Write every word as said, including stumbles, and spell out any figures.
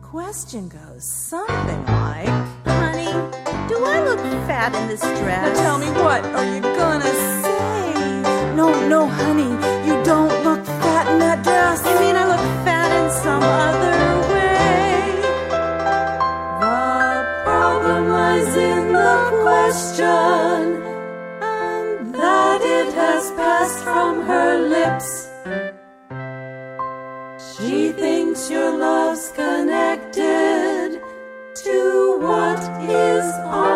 question goes something like, honey, do I look fat in this dress? Now tell me, what are you gonna say? No, no, honey, you don't look fat in that dress. You mean I look fat in some other way? The problem lies in the question, and that it has passed from her lips. She thinks your love's connected to what is on